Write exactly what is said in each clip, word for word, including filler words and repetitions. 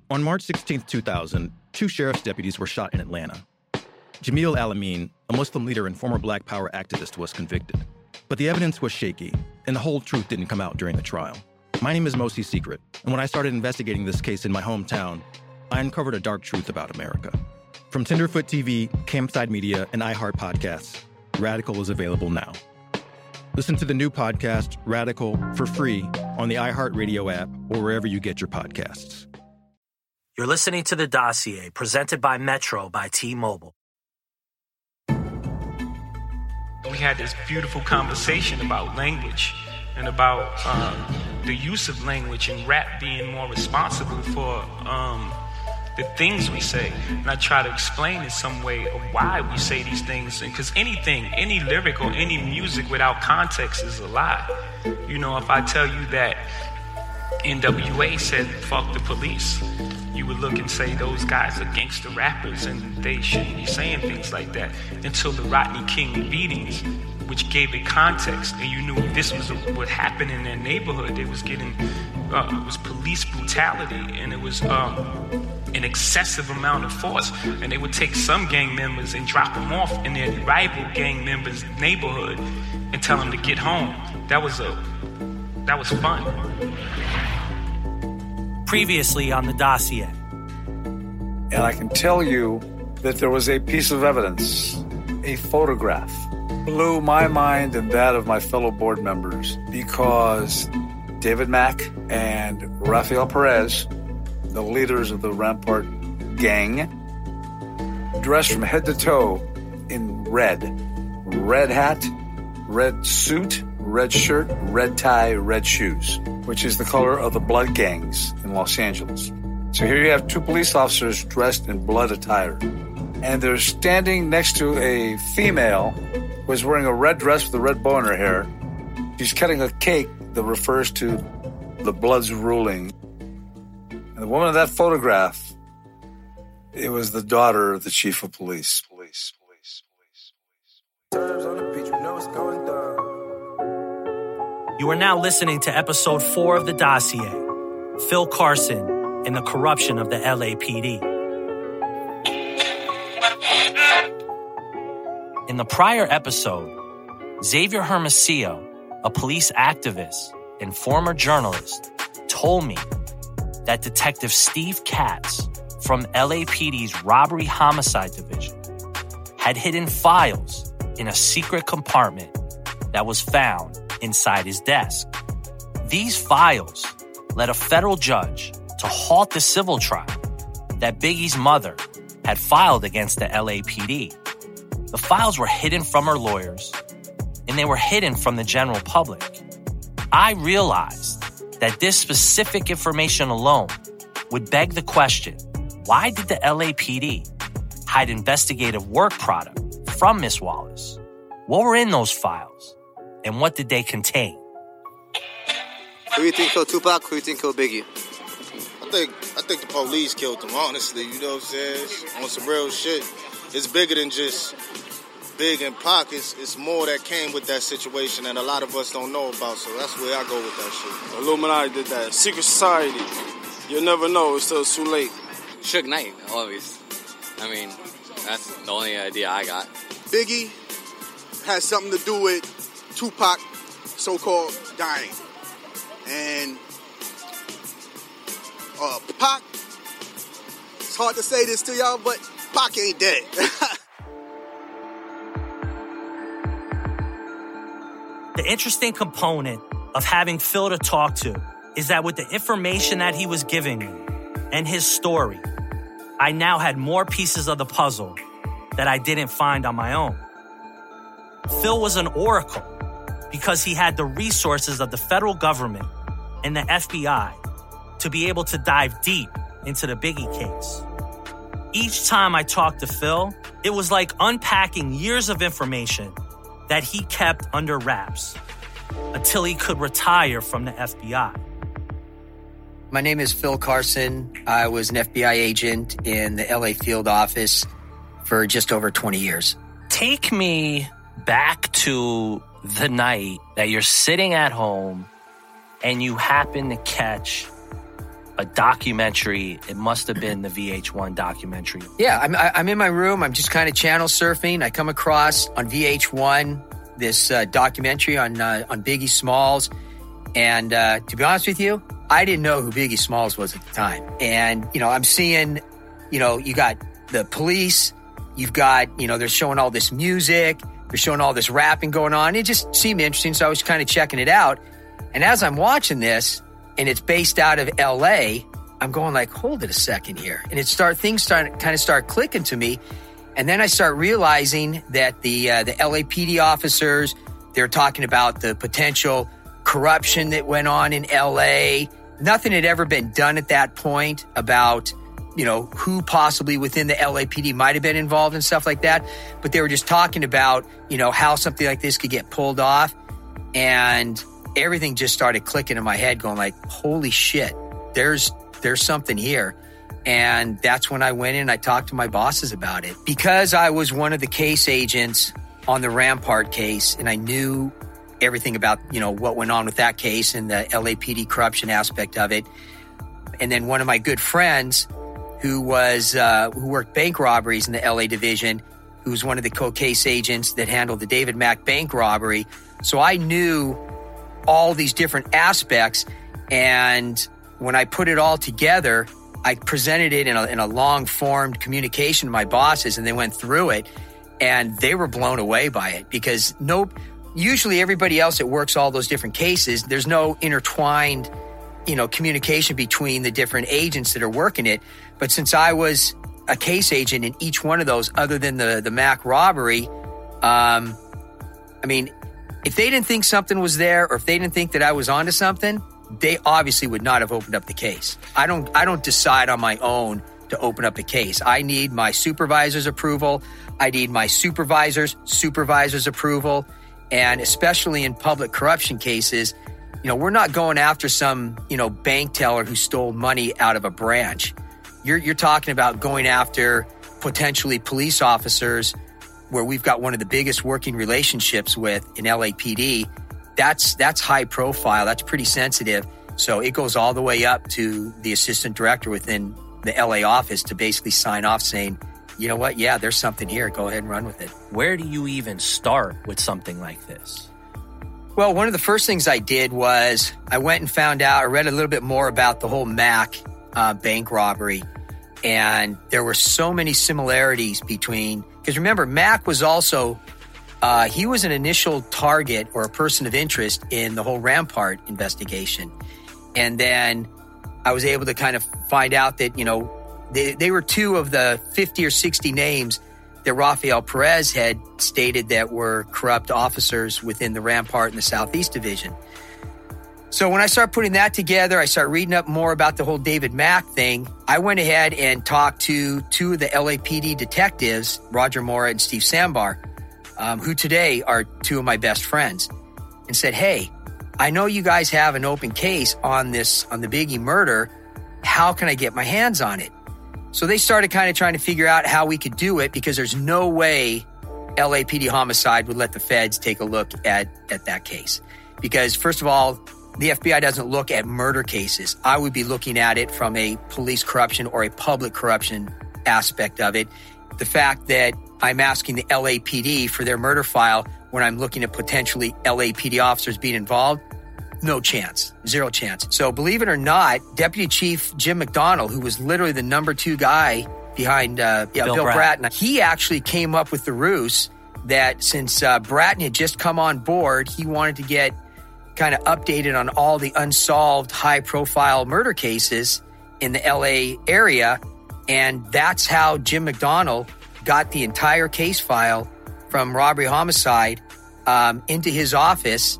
On March sixteenth, two thousand, two sheriff's deputies were shot in Atlanta. Jamil Al-Amin, a Muslim leader and former Black Power activist, was convicted. But the evidence was shaky, and the whole truth didn't come out during the trial. My name is Mosi Secret, and when I started investigating this case in my hometown, I uncovered a dark truth about America. From Tenderfoot T V, Campside Media, and iHeart Podcasts, Radical is available now. Listen to the new podcast, Radical, for free on the iHeartRadio app or wherever you get your podcasts. You're listening to The Dossier, presented by Metro by T-Mobile. We had this beautiful conversation about language and about um, the use of language and rap being more responsible for um, the things we say. And I try to explain in some way of why we say these things. Because anything, any lyric or any music without context is a lie. You know, if I tell you that N W A said, fuck the police, you would look and say those guys are gangster rappers and they shouldn't be saying things like that. Until the Rodney King beatings, which gave it context, and you knew this was what happened in their neighborhood. It was getting, uh, it was police brutality, and it was um, an excessive amount of force. And they would take some gang members and drop them off in their rival gang members' neighborhood and tell them to get home. That was a, that was fun. Previously on The Dossier. And I can tell you that there was a piece of evidence, a photograph, blew my mind and that of my fellow board members because David Mack and Rafael Perez, the leaders of the Rampart gang, dressed from head to toe in red. Red hat, red suit, red shirt, red tie, red shoes, which is the color of the blood gangs in Los Angeles. So here you have two police officers dressed in blood attire, and they're standing next to a female who is wearing a red dress with a red bow in her hair. She's cutting a cake that refers to the Bloods ruling. And the woman in that photograph, it was the daughter of the chief of police. Police, police, police, police. Times on the beach, you know it's going down. You are now listening to episode four of The Dossier, Phil Carson and the corruption of the L A P D. In the prior episode, Xavier Hermosillo, a police activist and former journalist, told me that Detective Steve Katz from L A P D's Robbery Homicide Division had hidden files in a secret compartment that was found inside his desk. These files led a federal judge to halt the civil trial that Biggie's mother had filed against the L A P D. The files were hidden from her lawyers, and they were hidden from the general public. I realized that this specific information alone would beg the question, why did the L A P D hide investigative work product from Miss Wallace? What were in those files, and what did they contain? Who do you think killed Tupac? Who do you think killed Biggie? I think I think the police killed them, honestly. You know what I'm saying? On some real shit. It's bigger than just Big and Pac. It's, it's more that came with that situation that a lot of us don't know about. So that's where I go with that shit. Illuminati did that. Secret society. You'll never know until it's too late. Suge Knight, always. I mean, that's the only idea I got. Biggie has something to do with Tupac, so-called, dying. And uh, Pac, it's hard to say this to y'all, but Pac ain't dead. The interesting component of having Phil to talk to is that with the information that he was giving me and his story, I now had more pieces of the puzzle that I didn't find on my own. Phil was an oracle because he had the resources of the federal government and the F B I to be able to dive deep into the Biggie case. Each time I talked to Phil, it was like unpacking years of information that he kept under wraps until he could retire from the F B I. My name is Phil Carson. I was an F B I agent in the L A field office for just over twenty years. Take me back to the night that you're sitting at home and you happen to catch a documentary. It must have been the V H one documentary. Yeah, I'm, I'm in my room. I'm just kind of channel surfing. I come across on V H one this uh, documentary on uh, on Biggie Smalls. And uh, to be honest with you, I didn't know who Biggie Smalls was at the time. And, you know, I'm seeing, you know, you got the police, you've got, you know, they're showing all this music, they're showing all this rapping going on. It just seemed interesting, so I was kind of checking it out. And as I'm watching this, and it's based out of L A, I'm going like, hold it a second here. And it start things start kind of start clicking to me. And then I start realizing that the uh, the L A P D officers, they're talking about the potential corruption that went on in L A. Nothing had ever been done at that point about, you know, who possibly within the L A P D might have been involved and stuff like that. But they were just talking about, you know, how something like this could get pulled off. And everything just started clicking in my head going like, holy shit, there's, there's something here. And that's when I went in and I talked to my bosses about it. Because I was one of the case agents on the Rampart case and I knew everything about, you know, what went on with that case and the L A P D corruption aspect of it. And then one of my good friends who was, uh, who worked bank robberies in the L A division, who was one of the co-case agents that handled the David Mack bank robbery. So I knew all these different aspects. And when I put it all together, I presented it in a, in a long formed communication to my bosses and they went through it and they were blown away by it because no, usually everybody else that works all those different cases, there's no intertwined, you know, communication between the different agents that are working it. But since I was a case agent in each one of those, other than the, the Mack robbery, um, I mean, if they didn't think something was there or if they didn't think that I was onto something, they obviously would not have opened up the case. I don't, I don't decide on my own to open up a case. I need my supervisor's approval. I need my supervisor's supervisor's approval. And especially in public corruption cases, you know, we're not going after some, you know, bank teller who stole money out of a branch. You're, you're talking about going after potentially police officers where we've got one of the biggest working relationships with in L A P D. That's, that's high profile. That's pretty sensitive. So it goes all the way up to the assistant director within the L A office to basically sign off saying, you know what? Yeah, there's something here. Go ahead and run with it. Where do you even start with something like this? Well, one of the first things I did was I went and found out, I read a little bit more about the whole Mack uh, bank robbery. And there were so many similarities between, because remember, Mack was also, uh, he was an initial target or a person of interest in the whole Rampart investigation. And then I was able to kind of find out that, you know, They, they were two of the fifty or sixty names that Rafael Perez had stated that were corrupt officers within the Rampart and the Southeast Division. So when I started putting that together, I started reading up more about the whole David Mack thing. I went ahead and talked to two of the L A P D detectives, Roger Mora and Steve Sambar, um, who today are two of my best friends, and said, hey, I know you guys have an open case on this, on the Biggie murder. How can I get my hands on it? So they started kind of trying to figure out how we could do it because there's no way L A P D homicide would let the feds take a look at, at that case. Because first of all, the F B I doesn't look at murder cases. I would be looking at it from a police corruption or a public corruption aspect of it. The fact that I'm asking the L A P D for their murder file when I'm looking at potentially L A P D officers being involved, no chance, zero chance. So believe it or not, Deputy Chief Jim McDonald, who was literally the number two guy behind uh, yeah, Bill, Bill Bratton, Bratton, he actually came up with the ruse that since uh, Bratton had just come on board, he wanted to get kind of updated on all the unsolved high-profile murder cases in the L A area. And that's how Jim McDonald got the entire case file from robbery homicide um, into his office.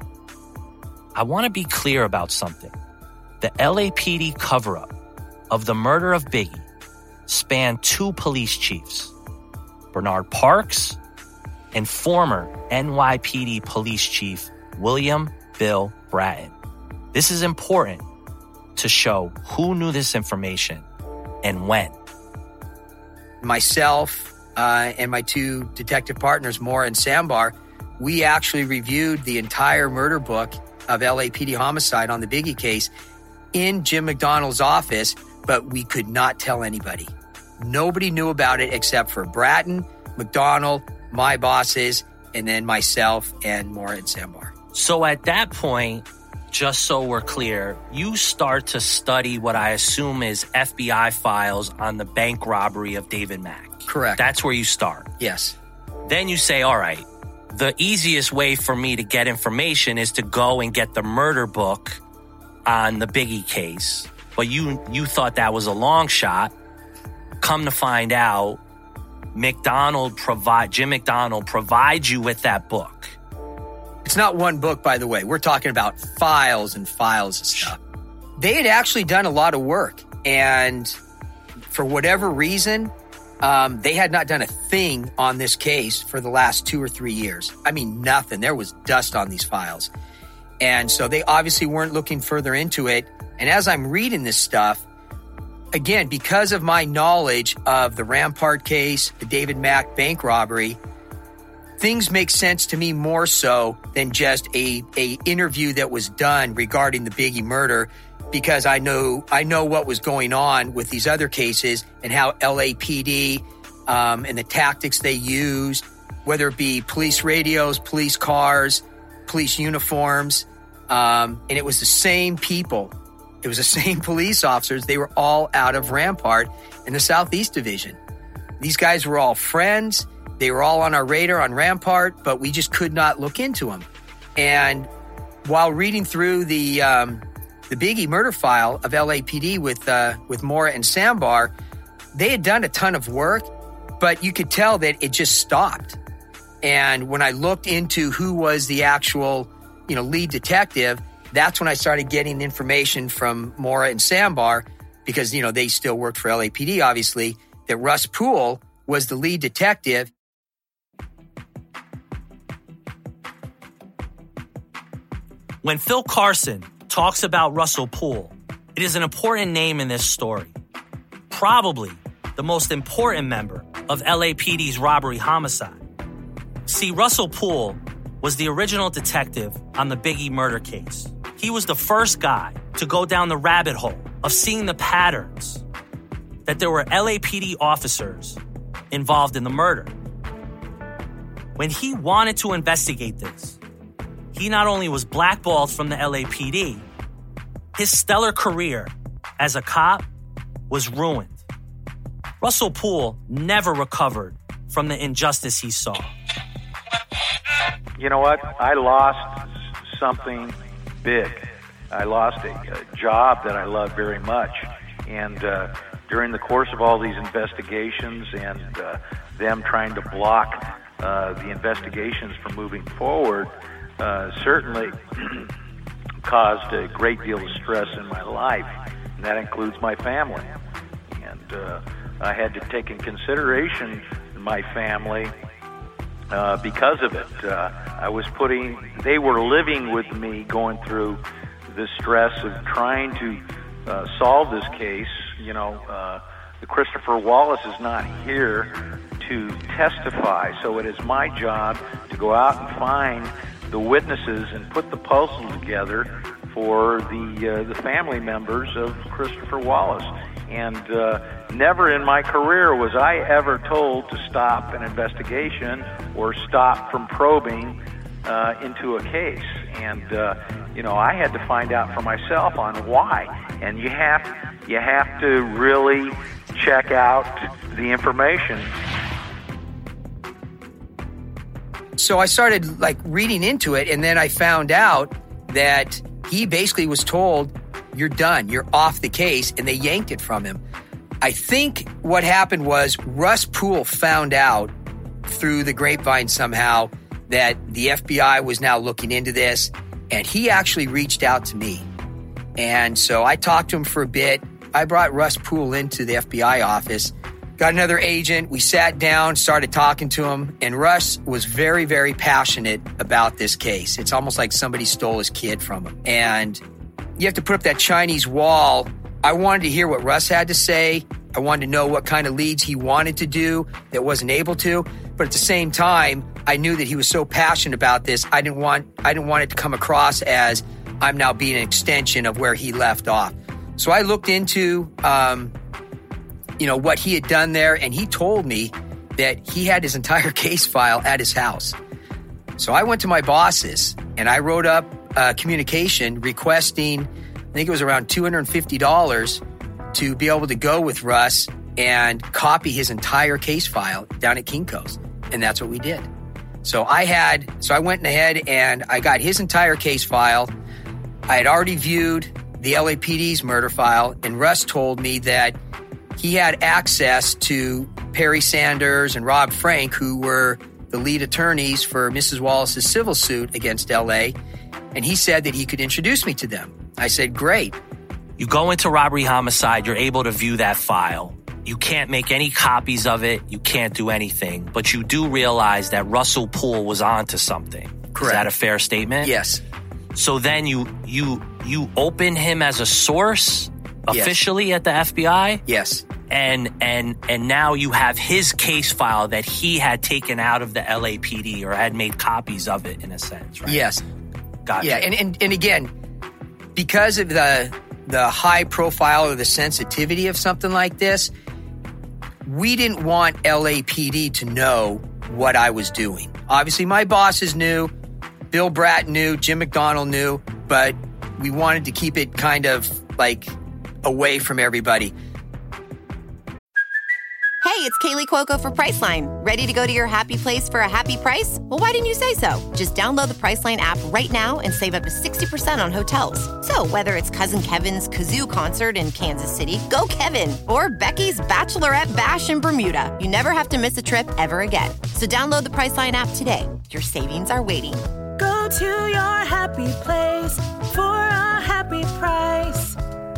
I want to be clear about something. The L A P D cover-up of the murder of Biggie spanned two police chiefs, Bernard Parks and former N Y P D police chief William Bill Bratton. This is important to show who knew this information and when. Myself uh, and my two detective partners, Mora and Sambar, we actually reviewed the entire murder book of L A P D homicide on the Biggie case in Jim McDonald's office, but we could not tell anybody. Nobody knew about it except for Bratton, McDonald, my bosses, and then myself and Mora and Sambar. So at that point, just so we're clear, you start to study what I assume is F B I files on the bank robbery of David Mack. Correct. That's where you start. Yes. Then you say, all right, the easiest way for me to get information is to go and get the murder book on the Biggie case. But you you thought that was a long shot. Come to find out, McDonald provide Jim McDonald provides you with that book. It's not one book, by the way. We're talking about files and files of stuff. They had actually done a lot of work, and for whatever reason, um, they had not done a thing on this case for the last two or three years. I mean, nothing. There was dust on these files. And so they obviously weren't looking further into it. And as I'm reading this stuff, again, because of my knowledge of the Rampart case, the David Mack bank robbery, things make sense to me more so than just a, a interview that was done regarding the Biggie murder, because I know I know what was going on with these other cases and how L A P D um, and the tactics they used, whether it be police radios, police cars, police uniforms, um, and it was the same people. It was the same police officers. They were all out of Rampart in the Southeast Division. These guys were all friends. They were all on our radar on Rampart, but we just could not look into them. And while reading through the um, the Biggie murder file of L A P D with uh, with Mora and Sambar, they had done a ton of work, but you could tell that it just stopped. And when I looked into who was the actual, you know, lead detective, that's when I started getting information from Mora and Sambar, because, you know, they still worked for L A P D, obviously, that Russ Poole was the lead detective. When Phil Carson talks about Russell Poole, it is an important name in this story. Probably the most important member of L A P D's robbery homicide. See, Russell Poole was the original detective on the Biggie murder case. He was the first guy to go down the rabbit hole of seeing the patterns that there were L A P D officers involved in the murder. When he wanted to investigate this, he not only was blackballed from the L A P D, his stellar career as a cop was ruined. Russell Poole never recovered from the injustice he saw. You know what? I lost something big. I lost a, a job that I love very much. And uh, during the course of all these investigations and uh, them trying to block uh, the investigations from moving forward, uh, certainly caused a great deal of stress in my life. And that includes my family. And uh, I had to take in consideration my family uh, because of it. Uh, I was putting, they were living with me going through the stress of trying to uh, solve this case. You know, uh, the Christopher Wallace is not here to testify, so it is my job to go out and find the witnesses and put the puzzle together for the uh, the family members of Christopher Wallace. And uh, never in my career was I ever told to stop an investigation or stop from probing uh, into a case. And uh, you know, I had to find out for myself on why. And you have you have to really check out the information. So I started like reading into it, and then I found out that he basically was told, you're done, you're off the case, and they yanked it from him. I think what happened was Russ Poole found out through the grapevine somehow that the F B I was now looking into this, and he actually reached out to me. And so I talked to him for a bit. I brought Russ Poole into the F B I office, got another agent. We sat down, started talking to him, and Russ was very, very passionate about this case. It's almost like somebody stole his kid from him. And you have to put up that Chinese wall. I wanted to hear what Russ had to say. I wanted to know what kind of leads he wanted to do that wasn't able to. But at the same time, I knew that he was so passionate about this. I didn't want I didn't want it to come across as I'm now being an extension of where he left off. So I looked into, um, you know, what he had done there, and he told me that he had his entire case file at his house. So I went to my bosses, and I wrote up a communication requesting, I think it was around two hundred fifty dollars to be able to go with Russ and copy his entire case file down at Kinko's. And that's what we did. So I had, so I went ahead and I got his entire case file. I had already viewed the L A P D's murder file, and Russ told me that he had access to Perry Sanders and Rob Frank, who were the lead attorneys for Missus Wallace's civil suit against L A, and he said that he could introduce me to them. I said, great. You go into robbery homicide, you're able to view that file. You can't make any copies of it. You can't do anything, but you do realize that Russell Poole was onto something. Correct. Is that a fair statement? Yes. So then you you you open him as a source officially yes. at the F B I? Yes. And and and now you have his case file that he had taken out of the L A P D or had made copies of it in a sense, right? Yes. Gotcha. Yeah, and, and and again, because of the the high profile or the sensitivity of something like this, we didn't want L A P D to know what I was doing. Obviously, my bosses knew, Bill Bratt knew, Jim McDonald knew, but we wanted to keep it kind of like away from everybody. Hey, it's Kaylee Cuoco for Priceline. Ready to go to your happy place for a happy price? Well, why didn't you say so? Just download the Priceline app right now and save up to sixty percent on hotels. So whether it's Cousin Kevin's Kazoo Concert in Kansas City, go Kevin, or Becky's Bachelorette Bash in Bermuda, you never have to miss a trip ever again. So download the Priceline app today. Your savings are waiting. Go to your happy place for a happy price.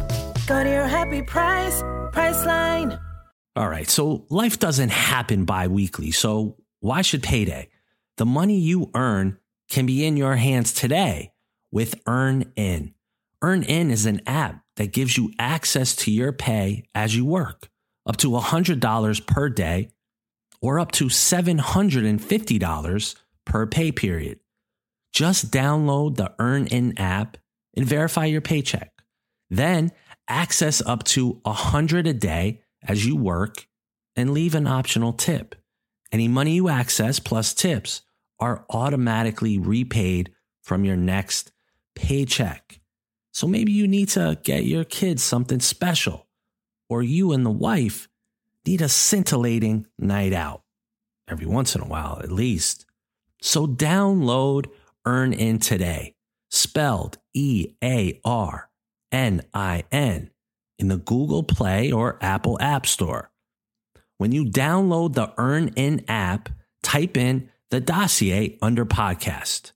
Go to your happy price, Priceline. All right, so life doesn't happen bi-weekly, so why should payday? The money you earn can be in your hands today with EarnIn. EarnIn is an app that gives you access to your pay as you work, up to one hundred dollars per day or up to seven hundred fifty dollars per pay period. Just download the EarnIn app and verify your paycheck. Then access up to one hundred dollars a day as you work and leave an optional tip. Any money you access plus tips are automatically repaid from your next paycheck. So maybe you need to get your kids something special, or you and the wife need a scintillating night out, every once in a while at least. So download EarnIn today, spelled E A R N I N, in the Google Play or Apple App Store. When you download the EarnIn app, type in the dossier under podcast.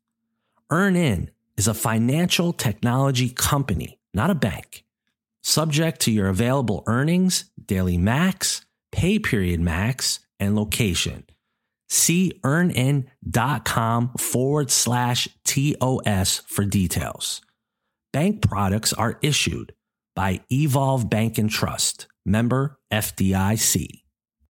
EarnIn is a financial technology company, not a bank. Subject to your available earnings, daily max, pay period max, and location. See earnin.com forward slash TOS for details. Bank products are issued by Evolve Bank and Trust, member F D I C.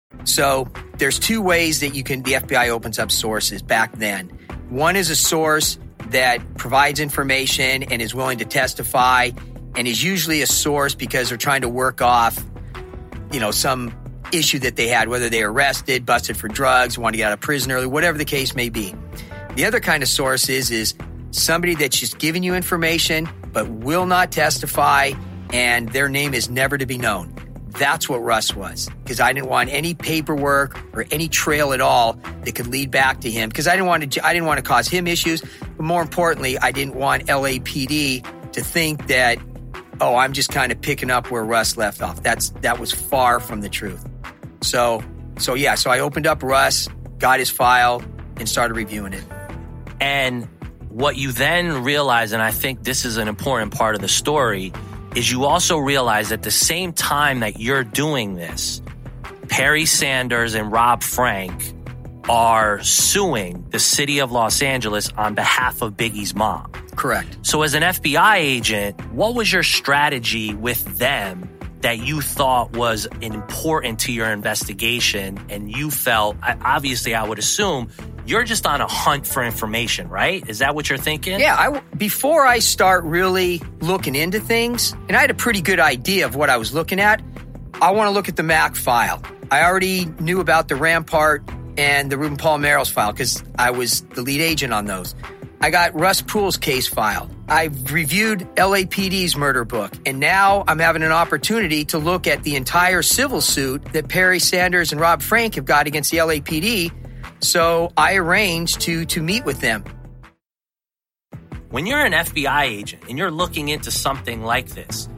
So there's two ways that you can, the F B I opens up sources back then. One is a source that provides information and is willing to testify, and is usually a source because they're trying to work off, you know, some issue that they had, whether they arrested, busted for drugs, want to get out of prison early, whatever the case may be. The other kind of source is, is somebody that's just giving you information but will not testify, and their name is never to be known. That's what Russ was, because I didn't want any paperwork or any trail at all that could lead back to him, because I didn't want to I didn't want to cause him issues, but more importantly, I didn't want L A P D to think that, oh, I'm just kind of picking up where Russ left off. That's that was far from the truth. So, so yeah, so I opened up Russ, got his file, and started reviewing it. And what you then realize, and I think this is an important part of the story, is you also realize at the same time that you're doing this, Perry Sanders and Rob Frank are suing the city of Los Angeles on behalf of Biggie's mom. Correct. So as an F B I agent, what was your strategy with them that you thought was important to your investigation, and you felt, obviously I would assume, you're just on a hunt for information, right? Is that what you're thinking? Yeah, I, before I start really looking into things, and I had a pretty good idea of what I was looking at, I want to look at the Mac file. I already knew about the Rampart and the Ruben Palomares file because I was the lead agent on those. I got Russ Poole's case file. I've reviewed L A P D's murder book, and now I'm having an opportunity to look at the entire civil suit that Perry Sanders and Rob Frank have got against the L A P D. So I arranged to to meet with them. When you're an F B I agent and you're looking into something like this,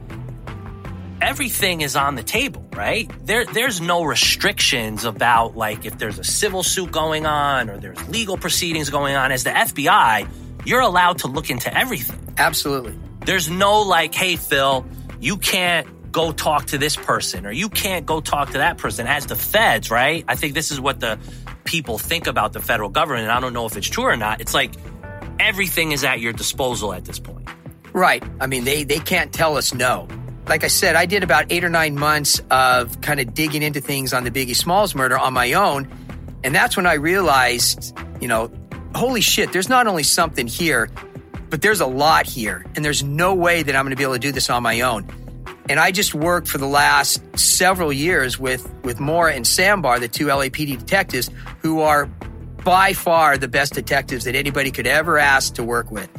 everything is on the table, right? There, there's no restrictions about, like, if there's a civil suit going on or there's legal proceedings going on. As the F B I, you're allowed to look into everything. Absolutely. There's no, like, hey, Phil, you can't go talk to this person or you can't go talk to that person. As the feds, right? I think this is what the people think about the federal government, and I don't know if it's true or not. It's like everything is at your disposal at this point. Right. I mean, they, they can't tell us no. Like I said, I did about eight or nine months of kind of digging into things on the Biggie Smalls murder on my own. And that's when I realized, you know, holy shit, there's not only something here, but there's a lot here. And there's no way that I'm going to be able to do this on my own. And I just worked for the last several years with, with Maura and Sambar, the two L A P D detectives, who are by far the best detectives that anybody could ever ask to work with.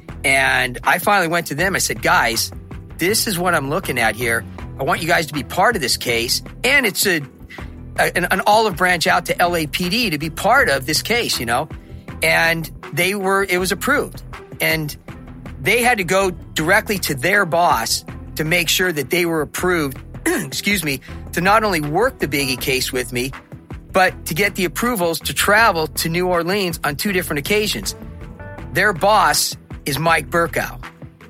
And I finally went to them. I said, guys, this is what I'm looking at here. I want you guys to be part of this case. And it's a, a an, an olive branch out to L A P D to be part of this case, you know? And they were, it was approved. And they had to go directly to their boss to make sure that they were approved, excuse me, to not only work the Biggie case with me, but to get the approvals to travel to New Orleans on two different occasions. Their boss is Mike Burkow.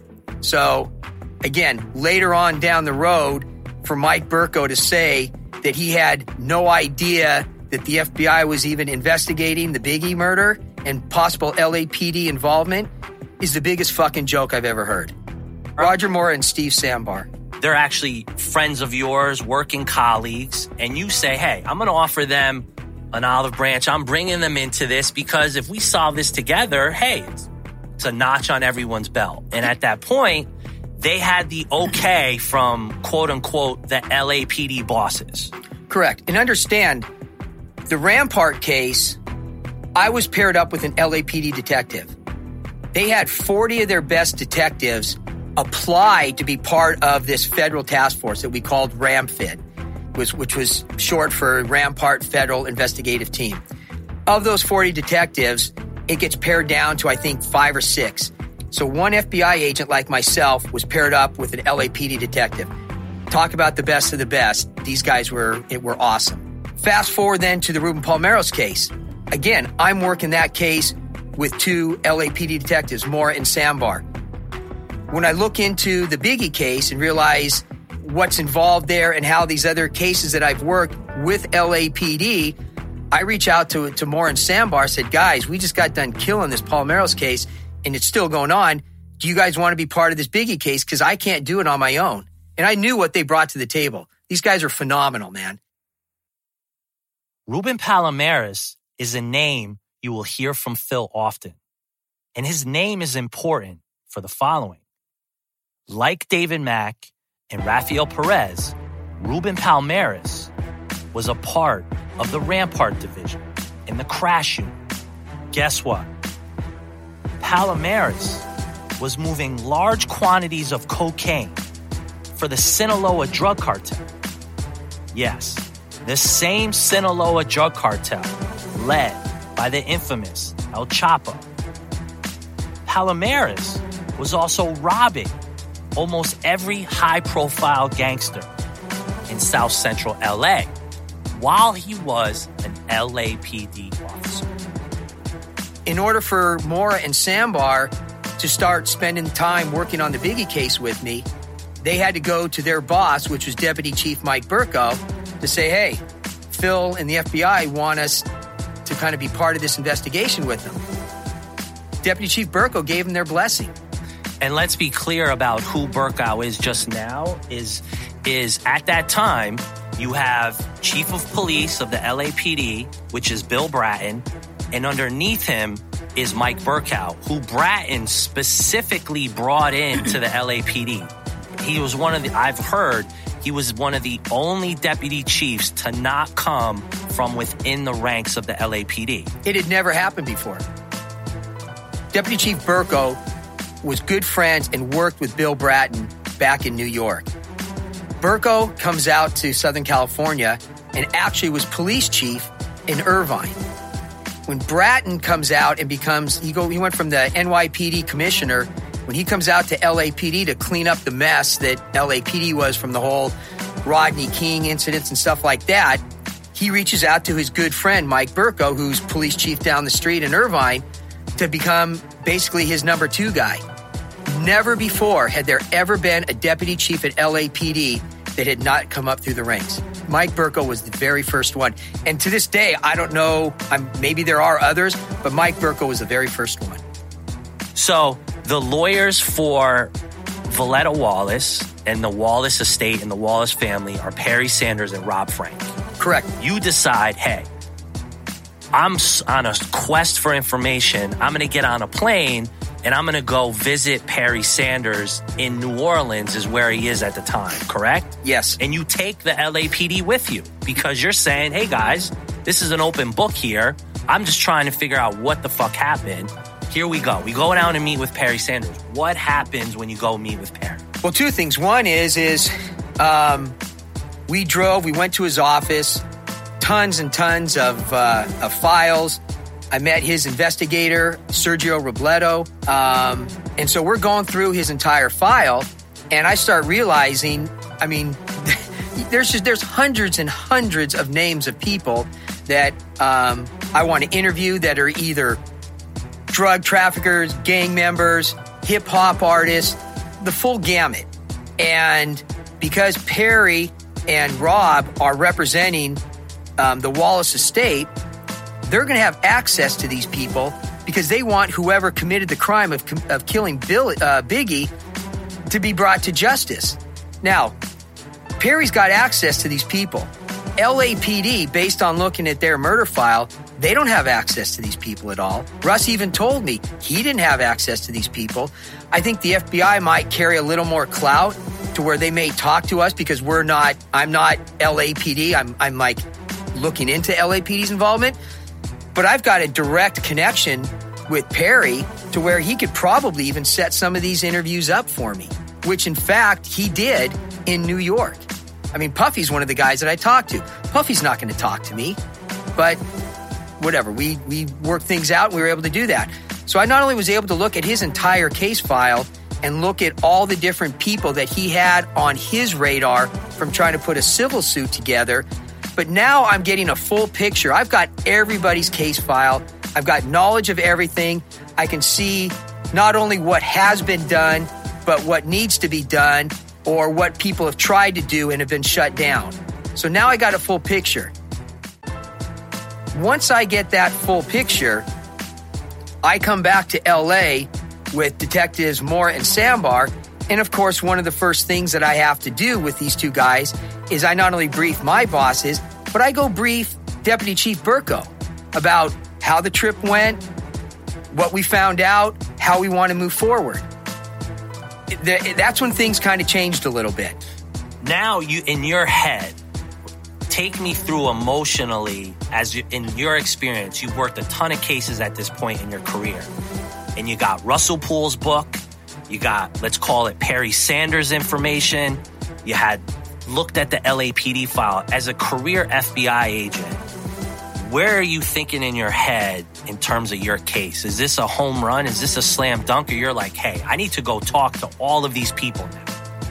So, again, later on down the road, for Mike Burkow to say that he had no idea that the F B I was even investigating the Biggie murder and possible L A P D involvement is the biggest fucking joke I've ever heard. Roger Moore and Steve Sambar. They're actually friends of yours, working colleagues, and you say, hey, I'm going to offer them an olive branch. I'm bringing them into this because if we solve this together, hey, it's, it's a notch on everyone's belt. And at that point, they had the okay from, quote unquote, the L A P D bosses. Correct. And understand, the Rampart case, I was paired up with an L A P D detective. They had forty of their best detectives apply to be part of this federal task force that we called RAMFIT, which, which was short for Rampart Federal Investigative Team. Of those forty detectives, it gets pared down to, I think, five or six. So one F B I agent like myself was paired up with an L A P D detective. Talk about the best of the best. These guys were it were awesome. Fast forward then to the Ruben Palomares case. Again, I'm working that case with two L A P D detectives, Maura and Sambar. When I look into the Biggie case and realize what's involved there and how these other cases that I've worked with L A P D, I reach out to, to Maura and Sambar, said, guys, we just got done killing this Palomares case and it's still going on. Do you guys want to be part of this Biggie case? Because I can't do it on my own. And I knew what they brought to the table. These guys are phenomenal, man. Ruben Palomares is a name you will hear from Phil often. And his name is important for the following. Like David Mack and Rafael Perez, Ruben Palomares was a part of the Rampart Division in the crash unit. Guess what? Palomares was moving large quantities of cocaine for the Sinaloa drug cartel. Yes, the same Sinaloa drug cartel led by the infamous El Chapo. Palomares was also robbing almost every high-profile gangster in South Central L A while he was an L A P D officer. In order for Maura and Sambar to start spending time working on the Biggie case with me, they had to go to their boss, which was Deputy Chief Mike Burkow, to say, hey, Phil and the F B I want us to kind of be part of this investigation with them. Deputy Chief Burkow gave them their blessing. And let's be clear about who Burkow is just now, is, is at that time, you have Chief of Police of the L A P D, which is Bill Bratton, And underneath him is Mike Burkow, who Bratton specifically brought in to the L A P D. He was one of the, I've heard, he was one of the only deputy chiefs to not come from within the ranks of the L A P D. It had never happened before. Deputy Chief Burkow was good friends and worked with Bill Bratton back in New York. Burkow comes out to Southern California and actually was police chief in Irvine. When Bratton comes out and becomes, he go, he went from the N Y P D commissioner, when he comes out to L A P D to clean up the mess that L A P D was from the whole Rodney King incidents and stuff like that, he reaches out to his good friend, Mike Burkow, who's police chief down the street in Irvine, to become basically his number two guy. Never before had there ever been a deputy chief at L A P D that had not come up through the ranks. Mike Burkow was the very first one. And to this day, I don't know, I'm, maybe there are others, but Mike Burkow was the very first one. So the lawyers for Voletta Wallace and the Wallace estate and the Wallace family are Perry Sanders and Rob Frank. Correct. You decide, hey, I'm on a quest for information. I'm going to get on a plane and I'm going to go visit Perry Sanders in New Orleans is where he is at the time, correct? Yes. And you take the L A P D with you because you're saying, hey guys, this is an open book here. I'm just trying to figure out what the fuck happened. Here we go. We go down and meet with Perry Sanders. What happens when you go meet with Perry? Well, two things. One is, is um, we drove, we went to his office, tons and tons of, uh, of files. I met his investigator, Sergio Robledo. Um, and so we're going through his entire file, and I start realizing, I mean, there's just, there's hundreds and hundreds of names of people that um, I want to interview that are either drug traffickers, gang members, hip-hop artists, the full gamut. And because Perry and Rob are representing um, the Wallace estate, they're going to have access to these people because they want whoever committed the crime of, of killing Bill, uh, Biggie to be brought to justice. Now, Perry's got access to these people. L A P D, based on looking at their murder file, they don't have access to these people at all. Russ even told me he didn't have access to these people. I think the F B I might carry a little more clout to where they may talk to us because we're not, I'm not L A P D. I'm, I'm like looking into L A P D's involvement. But I've got a direct connection with Perry to where he could probably even set some of these interviews up for me, which in fact he did in New York. I mean, Puffy's one of the guys that I talked to. Puffy's not going to talk to me, but whatever. We, we worked things out and we were able to do that. So I not only was able to look at his entire case file and look at all the different people that he had on his radar from trying to put a civil suit together, but now I'm getting a full picture. I've got everybody's case file. I've got knowledge of everything. I can see not only what has been done, but what needs to be done or what people have tried to do and have been shut down. So now I got a full picture. Once I get that full picture, I come back to L A with Detectives Moore and Sambar. And of course, one of the first things that I have to do with these two guys is I not only brief my bosses, but I go brief Deputy Chief Burkow about how the trip went, what we found out, how we want to move forward. That's when things kind of changed a little bit. Now, you in your head, take me through emotionally, as you, in your experience, you've worked a ton of cases at this point in your career. And you got Russell Poole's book, you got, let's call it Perry Sanders information, you had looked at the L A P D file. As a career F B I agent, where are you thinking in your head in terms of your case? Is this a home run? Is this a slam dunk? Or you're like, hey, I need to go talk to all of these people now?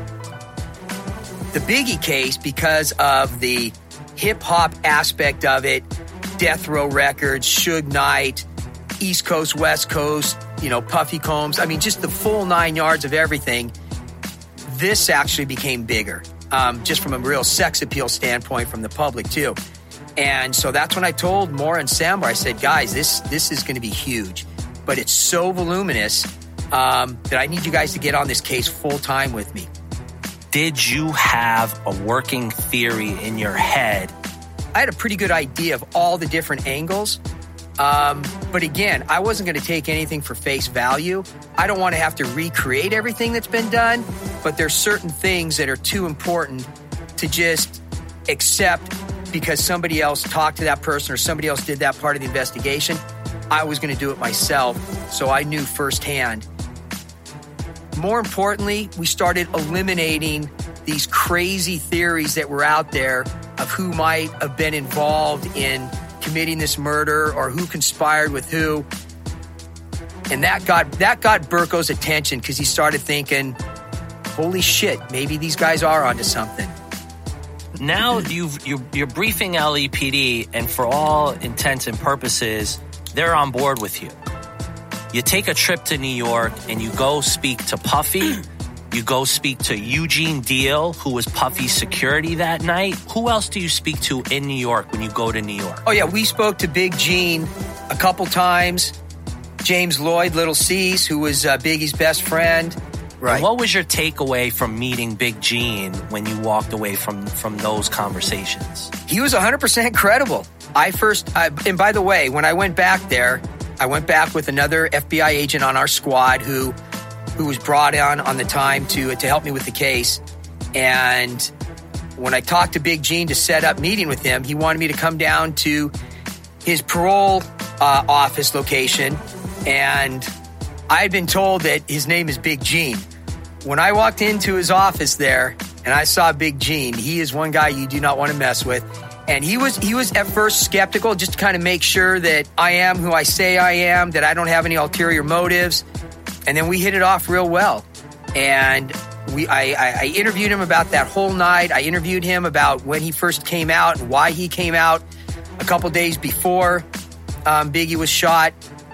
The Biggie case, because of the hip-hop aspect of it, Death Row Records, Suge Knight, East Coast, West Coast, you know, Puffy Combs, I mean, just the full nine yards of everything, this actually became bigger, um, just from a real sex appeal standpoint from the public, too. And so that's when I told Moore and Sambar, I said, guys, this this is going to be huge. But it's so voluminous um, that I need you guys to get on this case full-time with me. Did you have a working theory in your head? I had a pretty good idea of all the different angles, Um, but again, I wasn't going to take anything for face value. I don't want to have to recreate everything that's been done, but there's certain things that are too important to just accept because somebody else talked to that person or somebody else did that part of the investigation. I was going to do it myself, so I knew firsthand. More importantly, we started eliminating these crazy theories that were out there of who might have been involved in committing this murder or who conspired with who. And that got that got Berko's attention because he started thinking, holy shit, maybe these guys are onto something. Now you've, you're, you're briefing L A P D, and for all intents and purposes, they're on board with you. You take a trip to New York and you go speak to Puffy. You go speak to Eugene Deal, who was Puffy's security that night. Who else do you speak to in New York when you go to New York? Oh, yeah, we spoke to Big Gene a couple times. James Lloyd, Little C's, who was uh, Biggie's best friend. Right. And what was your takeaway from meeting Big Gene when you walked away from, from those conversations? He was one hundred percent credible. I first, I, and by the way, when I went back there, I went back with another F B I agent on our squad who who was brought on on the time to to help me with the case. And when I talked to Big Gene to set up meeting with him, he wanted me to come down to his parole uh, office location. And I had been told that his name is Big Gene. When I walked into his office there and I saw Big Gene, he is one guy you do not want to mess with. And he was he was at first skeptical, just to kind of make sure that I am who I say I am, that I don't have any ulterior motives. And then we hit it off real well. And we I, I, I interviewed him about that whole night. I interviewed him about when he first came out and why he came out a couple days before um, Biggie was shot.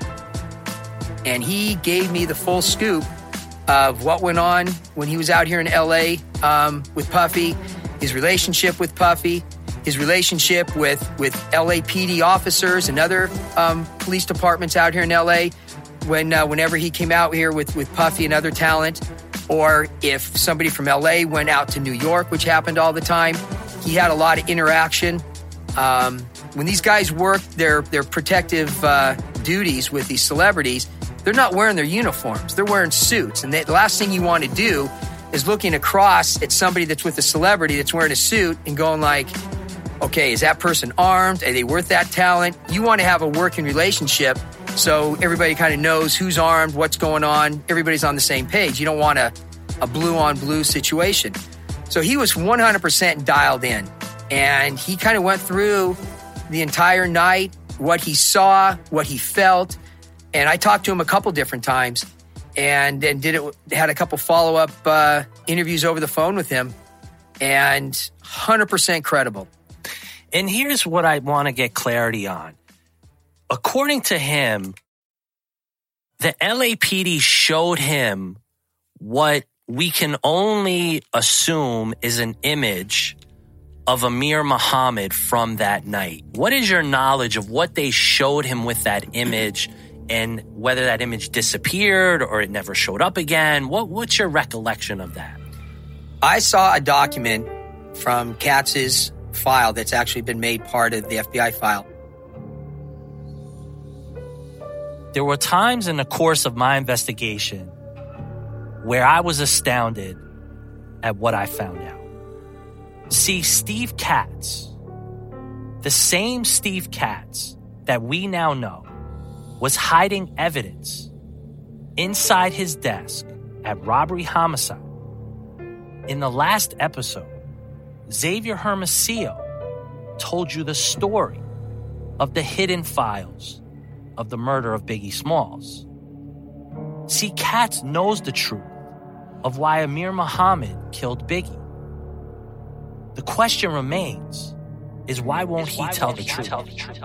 And he gave me the full scoop of what went on when he was out here in L A um, with Puffy, his relationship with Puffy, his relationship with, with L A P D officers and other um, police departments out here in L A when uh, whenever he came out here with, with Puffy and other talent, or if somebody from L A went out to New York, which happened all the time. He had a lot of interaction. Um, when these guys work their, their protective uh, duties with these celebrities, they're not wearing their uniforms. They're wearing suits. And they, the last thing you want to do is looking across at somebody that's with a celebrity that's wearing a suit and going like, okay, is that person armed? Are they worth that talent? You want to have a working relationship so everybody kind of knows who's armed, what's going on. Everybody's on the same page. You don't want a, a blue-on-blue situation. So he was one hundred percent dialed in. And he kind of went through the entire night, what he saw, what he felt. And I talked to him a couple different times and then did it, had a couple follow-up uh, interviews over the phone with him. And one hundred percent credible. And here's what I want to get clarity on. According to him, the L A P D showed him what we can only assume is an image of Amir Muhammad from that night. What is your knowledge of what they showed him with that image and whether that image disappeared or it never showed up again? What, what's your recollection of that? I saw a document from Katz's file that's actually been made part of the F B I file. There were times in the course of my investigation where I was astounded at what I found out. See, Steve Katz, the same Steve Katz that we now know, was hiding evidence inside his desk at Robbery Homicide. In the last episode, Xavier Hermosillo told you the story of the hidden files of the murder of Biggie Smalls. See, Katz knows the truth of why Amir Muhammad killed Biggie. The question remains, is why won't he tell the truth?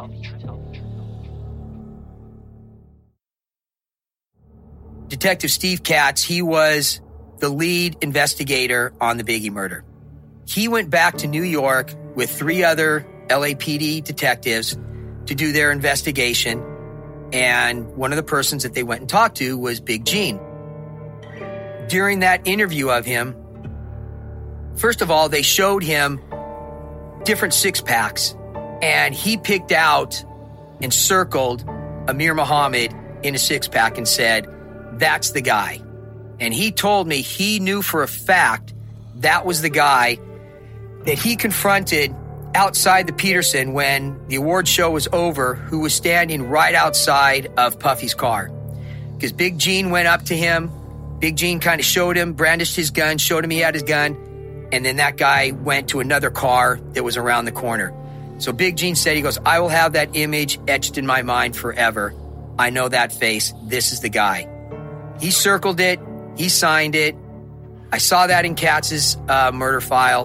Detective Steve Katz, he was the lead investigator on the Biggie murder. He went back to New York with three other L A P D detectives to do their investigation. And one of the persons that they went and talked to was Big Gene. During that interview of him, first of all, they showed him different six packs, and he picked out and circled Amir Muhammad in a six-pack and said, that's the guy. And he told me he knew for a fact that was the guy that he confronted outside the Peterson when the award show was over, who was standing right outside of Puffy's car. Because Big Gene went up to him. Big Gene kind of showed him, brandished his gun, showed him he had his gun. And then that guy went to another car that was around the corner. So Big Gene said, he goes, I will have that image etched in my mind forever. I know that face. This is the guy. He circled it. He signed it. I saw that in Katz's uh, murder file.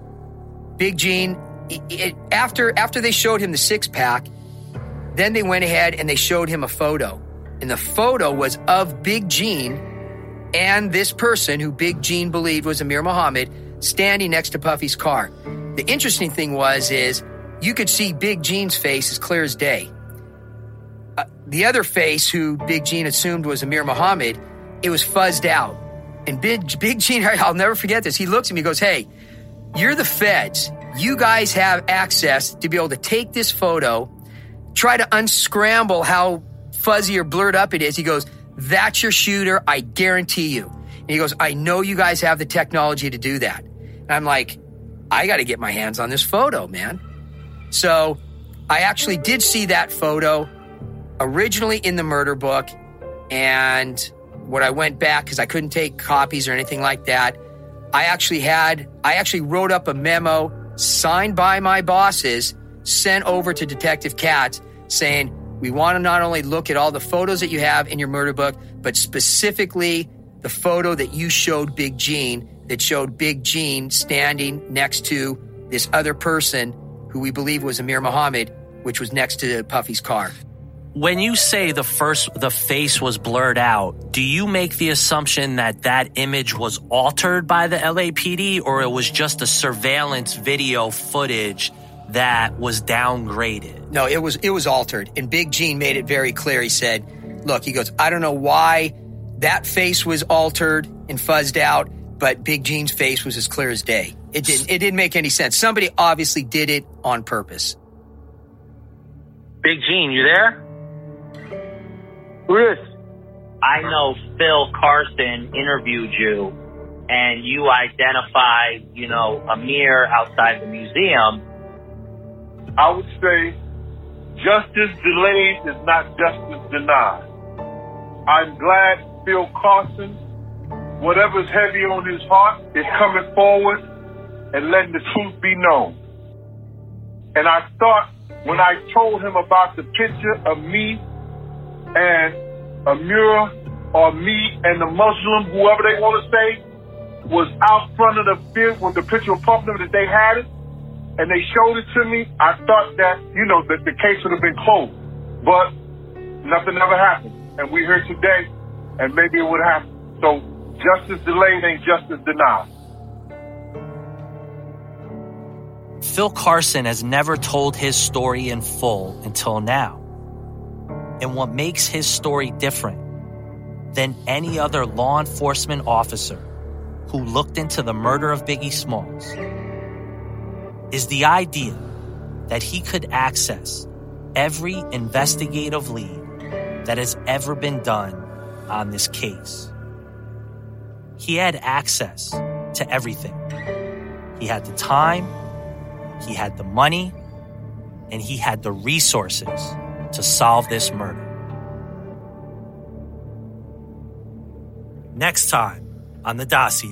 Big Gene, it, it, after, after they showed him the six-pack, then they went ahead and they showed him a photo. And the photo was of Big Gene and this person who Big Gene believed was Amir Muhammad standing next to Puffy's car. The interesting thing was, is you could see Big Gene's face as clear as day. Uh, the other face, who Big Gene assumed was Amir Muhammad, it was fuzzed out. And Big, Big Gene, I'll never forget this. He looks at me and goes, hey, you're the feds. You guys have access to be able to take this photo, try to unscramble how fuzzy or blurred up it is. He goes, that's your shooter. I guarantee you. And he goes, I know you guys have the technology to do that. And I'm like, I got to get my hands on this photo, man. So I actually did see that photo originally in the murder book. And when I went back, because I couldn't take copies or anything like that, I actually had, I actually wrote up a memo signed by my bosses, sent over to Detective Katz saying, we want to not only look at all the photos that you have in your murder book, but specifically the photo that you showed Big Gene, that showed Big Gene standing next to this other person who we believe was Amir Muhammad, which was next to Puffy's car. When you say the first, the face was blurred out, do you make the assumption that that image was altered by the L A P D, or it was just a surveillance video footage that was downgraded? No, it was it was altered. And Big Gene made it very clear. He said, look, he goes, I don't know why that face was altered and fuzzed out, but Big Gene's face was as clear as day. It didn't it didn't make any sense. Somebody obviously did it on purpose. Big Gene, you there? Who is? I know Phil Carson interviewed you, and you identified, you know, Amir outside the museum. I would say justice delayed is not justice denied. I'm glad Phil Carson, whatever's heavy on his heart, is coming forward and letting the truth be known. And I thought when I told him about the picture of me and Amir, or me and the Muslim, whoever they want to say, was out front of the field with the picture of Puffy that they had it, and they showed it to me, I thought that, you know, that the case would have been closed. But nothing ever happened. And we're here today, and maybe it would happen. So justice delayed ain't justice denied. Phil Carson has never told his story in full until now. And what makes his story different than any other law enforcement officer who looked into the murder of Biggie Smalls is the idea that he could access every investigative lead that has ever been done on this case. He had access to everything. He had the time, he had the money, and he had the resources to solve this murder. Next time on The Dossier.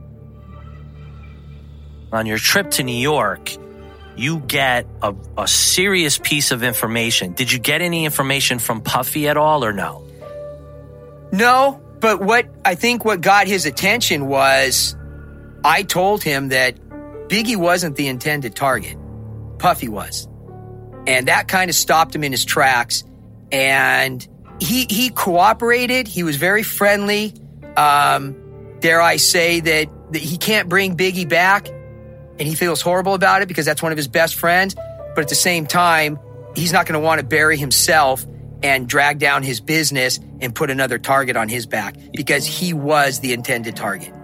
On your trip to New York, you get a, a serious piece of information. Did you get any information from Puffy at all or no? No, but what I think what got his attention was I told him that Biggie wasn't the intended target. Puffy was. And that kind of stopped him in his tracks. And he he cooperated. He was very friendly. Um, dare I say that, that he can't bring Biggie back, and he feels horrible about it because that's one of his best friends. But at the same time, he's not going to want to bury himself and drag down his business and put another target on his back because he was the intended target.